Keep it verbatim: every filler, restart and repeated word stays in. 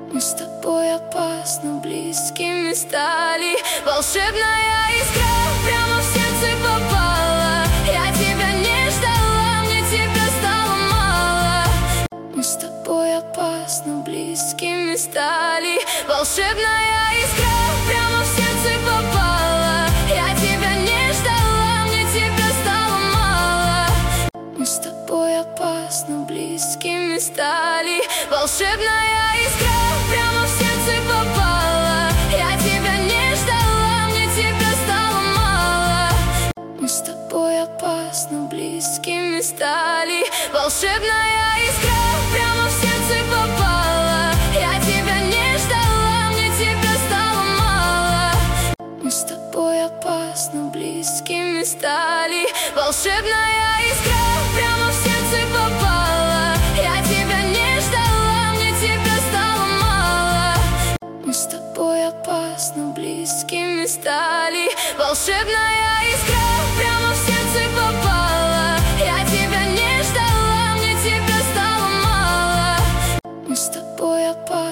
Мы с тобой опасно близкими стали. Волшебная искра прямо в сердце попала. Я тебя не ждала, мне тебя стало мало. Мы с тобой опасно близкими стали. Волшебная искра прямо в сердце попала. Я тебя не ждала, мне тебя стало мало. Мы с тобой опасно близкими стали. Волшебная искра прямо в сердце попала. Я тебя не ждала, мне тебя стало мало. Мы с тобой опасно близкими стали. Волшебная искра прямо в сердце попала. Я тебя не ждала, мне тебя стало мало. Мы с тобой опасно близкими стали. Волшебная искра прямо в сердце попала. Я тебя не ждала, мне тебя стало мало. Мы с тобой опасно близкими стали. Волшебная искра.